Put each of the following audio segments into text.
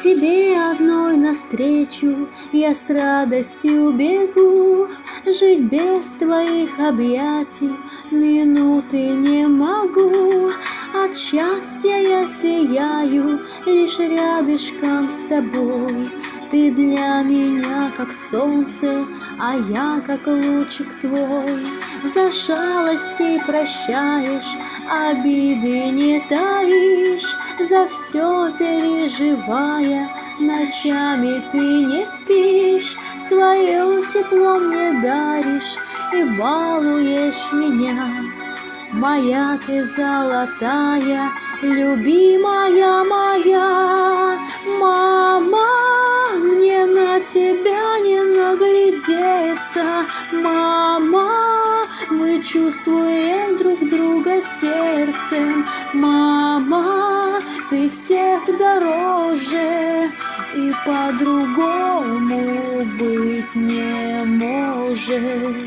Тебе одной навстречу я с радостью бегу, жить без твоих объятий минуты не могу. От счастья я сияю лишь рядышком с тобой. Ты для меня как солнце, а я как лучик твой. За шалости прощаешь, обиды не таишь, за все переживая, ночами ты не спишь, свое тепло мне даришь и балуешь меня. Моя ты золотая, любимая моя, мама, мне на тебя не наглядеться, мама, мы чувствуем друг друга сердцем, мама, ты всех дороже, и по-другому быть не может.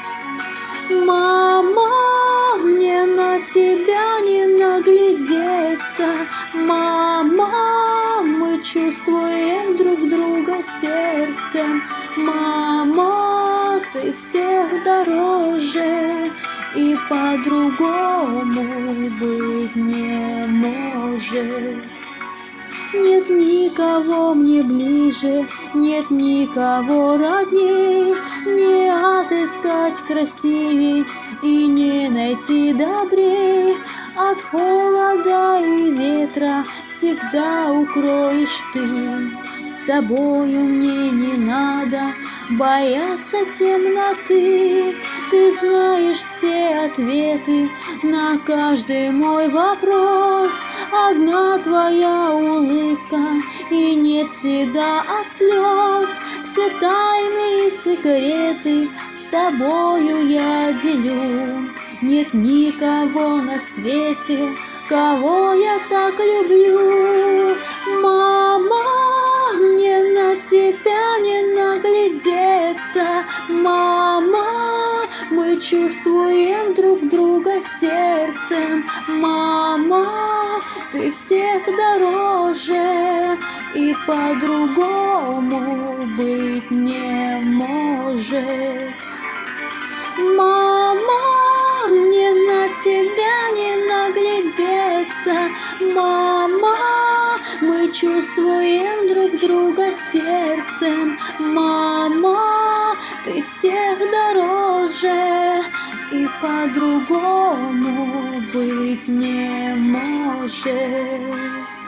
Мама, мне на тебя не наглядеться, мама, мы чувствуем друг друга сердцем, мама, ты всех дороже, и по-другому быть не может. Нет никого мне ближе, нет никого родней, не отыскать красивей и не найти добрей. От холода и ветра всегда укроешь ты. С тобою мне не надо бояться темноты. Ты знаешь все ответы на каждый мой вопрос. Одна твоя улыбка, и нет следа от слез. Все тайны и секреты с тобою я делю. Нет никого на свете, кого я так люблю. Мама, мне на тебя не наглядеться, мама, мы чувствуем друг друга сердцем, мама, ты всех дороже, и по-другому быть не может. Мама, мне на тебя не наглядеться, мама, мы чувствуем друг друга сердцем, мама, ты всех дороже, и по-другому быть не может.